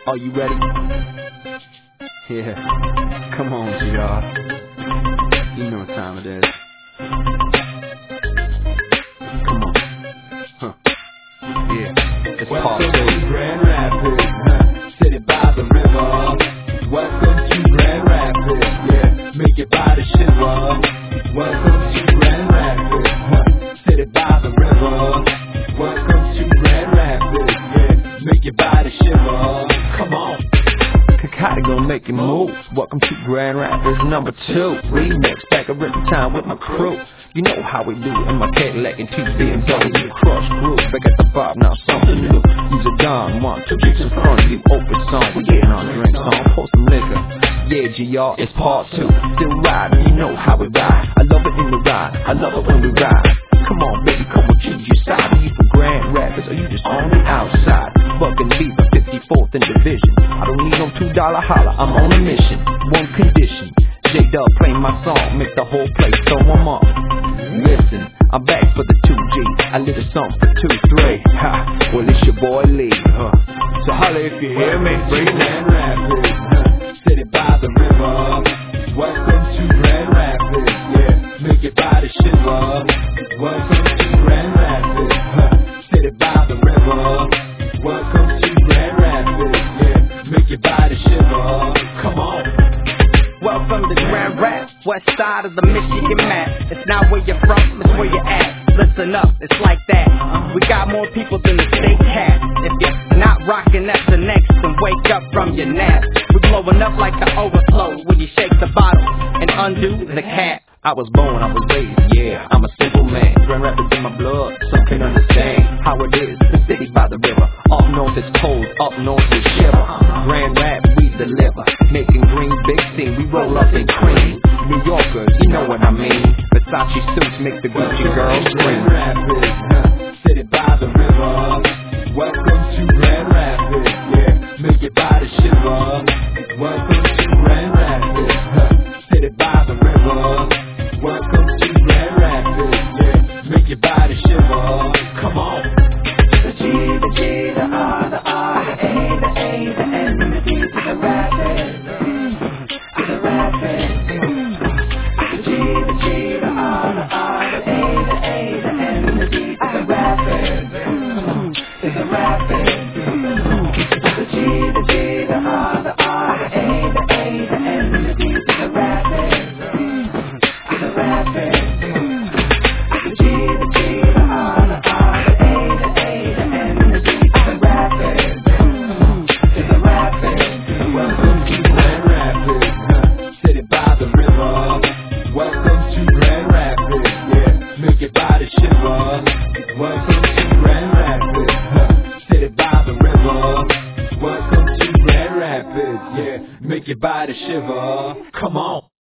Are you ready? Yeah. Come on, GR. You know what time it is. Come on. Huh. Yeah. It's part 2. Grand Rapids, city by the river. Welcome to Grand Rapids, yeah. Make your body shiver. Welcome to Grand Rapids, city by the river. Welcome to Grand Rapids, yeah. Make your body shiver. Come on. Kakati gon' make you move. Welcome to Grand Rapids number 2. Remix, back at every time with my crew. You know how we do in my Cadillac and BMW. Crush groove, back at the vibe, now something new. Use a Don, 1, 2 chicks in front of you. Open song, we getting on drink song. Pour some liquor. Yeah, GR, it's part 2. Still riding, you know how we ride. I love it in the ride, I love it when we ride. Come on, baby, come on, choose your side. Are you from Grand Rapids or you just on the outside? Bucking Beaver, 54th in division. I don't need no $2 holler, I'm on a mission. One condition, J-Dub play my song, make the whole place throw them up. Listen, I'm back for the 2G. I lit a song for 2-3. Ha, well it's your boy Lee. So holla if you hear me. Grand Rapids, city by the river. Welcome to Grand Rapids, yeah. Make your body shiver. Welcome to Grand Rapids, city by the river. Welcome to Grand Rapids, yeah. Make your body shiver. Come on. Welcome to Grand Rapids, west side of the Michigan map. It's not where you're from, it's where you're at. Listen up, it's like that. We got more people than the state has. If you're not rocking at the next, then wake up from your nap. We're blowing up like the overflow when you shake the bottle and undo the cap. I was born, I was raised, yeah, I'm a simple man. Grand Rapids in my blood, some can understand how it is, the city by the river. Up north it's cold, up north it's shiver. Grand Rap, we deliver, making green big scene, we roll up in cream. New Yorkers, you know what I mean. Versace suits make the Gucci girls scream. Grand Rapids, city by the river. Welcome to Grand Rapids, yeah. Make your body shiver. Welcome to Grand Rapids, city by the river. Welcome to Grand Rapids, yeah. Make your body shiver. Come on. The G, the G, the R, the R, the A, the A, the N, the D, to the Rapids, to the Rapids. The G, the G, the R, the R, the A, the A, the N, the D, to the Rapids, to the Rapids. The G, the G, the R, the R, the A, the A, the N, the D, to the Rapids. Welcome to Grand Rapids, city by the river. Welcome to Grand Rapids, yeah. Make your body shiver. Come on.